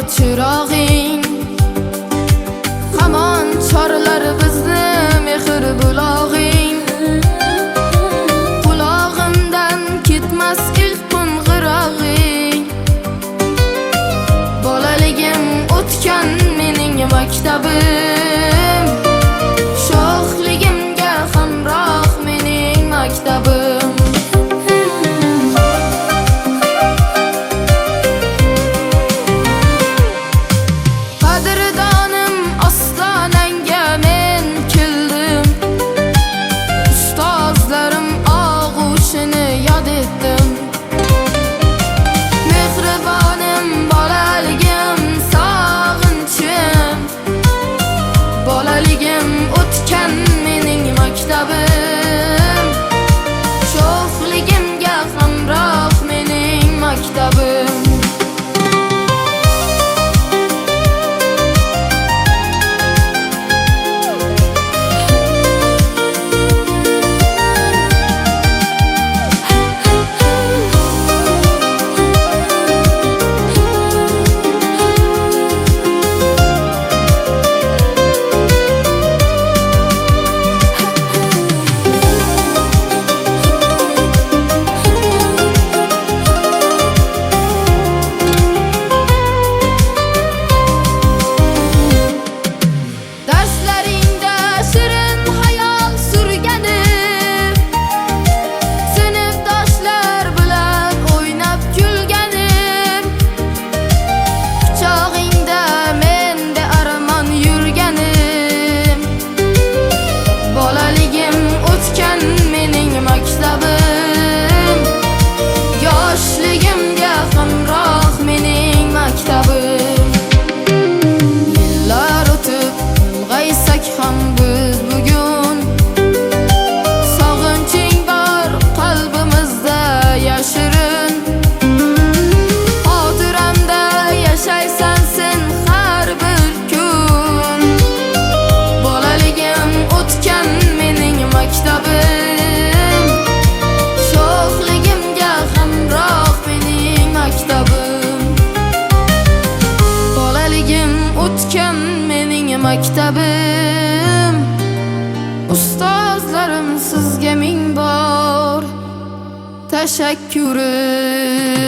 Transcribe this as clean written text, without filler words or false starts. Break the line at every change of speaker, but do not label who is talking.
chirog'ing, hamon chorlar bizni mehr bulog'ing. Qulog'imdan ketmas ilk qo'ng'irog'ing, bolaligim o'tgan mening maktabim, sho'xligimga hamroh mening maktabim. Qadrdonim ostonangga men keldim, ustozlarim og'ushini yod etdim. Mehribonim bolaligim sog'inchim, bolaligim o'tgan mening maktabim, sho'xligimga hamroh mening maktabim. Yoshligimga hamroh mening maktabim. Yillar o'tib ulg'aysak ham biz bugun, sog'inching bor qalbimizda yashirin. Xotiramda yashaysan sen har bir kun, bolaligim o'tgan mening maktabim, sho'xligimga hamroh mening maktabim. Bolaligim o'tgan mening maktabim, ustozlarim sizga ming bor tashakkurim.